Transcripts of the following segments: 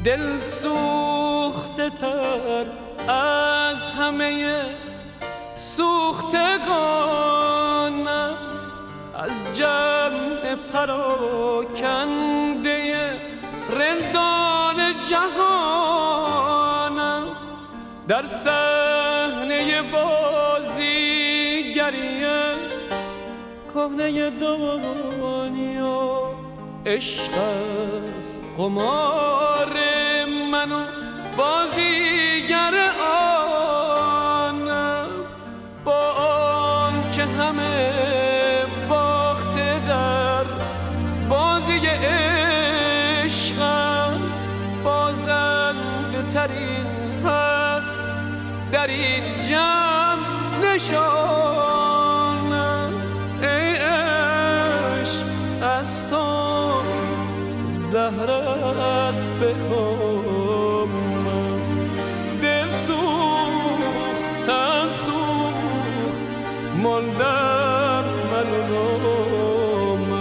دل سوخته تر از همه سوختگانم، از جمع پراکنده رندان جهانم. در صحنه بازیگری کهنه دنیا عشق است قمار من و بازیگر آنم. با آن که همه باخته در بازی عشقم، بازنده ترین هست در این جمع نشانم. ای عشق از تو زهر است به کامم، دل سوخت تن سوخت ماندم من و نامم.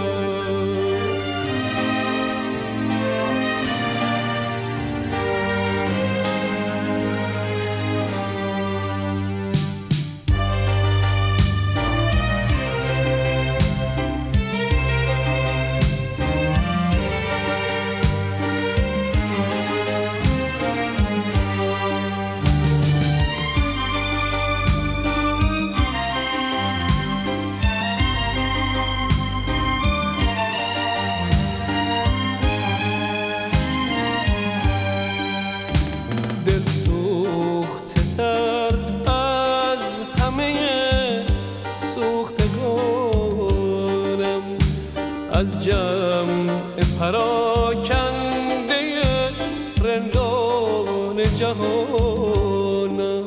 از جمع پراکنده رندان جهانم.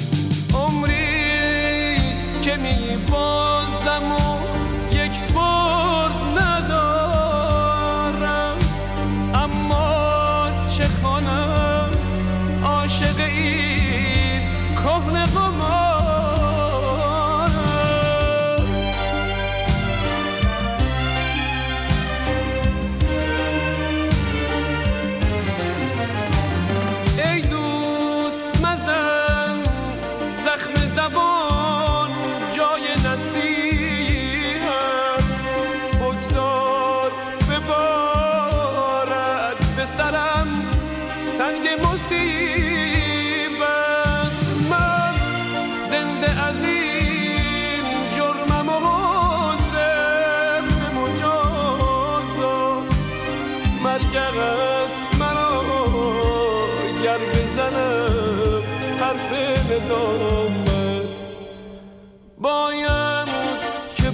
عمریست که می بازم و یک بار ندارم، اما چه کنم عاشق این کهنه قمار. سنگ مصیبت من زنده از این جرمم و حاضر به مجازات. مرگ است مرا گر بزنم حرف ندامت، باید که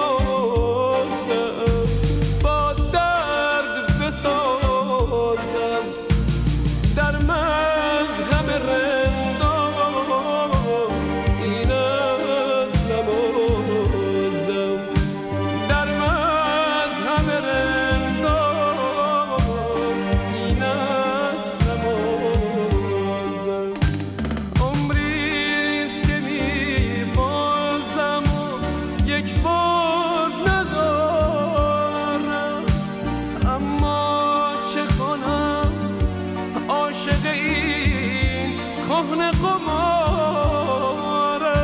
ببازم با درد بسازم در مذهب رندان. این است نمازم در مذهب رندان، این است نمازم. عمریست که می بازم و یک بار ندارم، اما چه کنم عاشق این کهنه قمارم.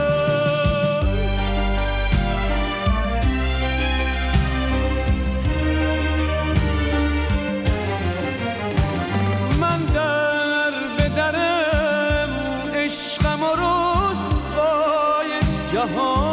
من در به درم عشقم و رسوای جهان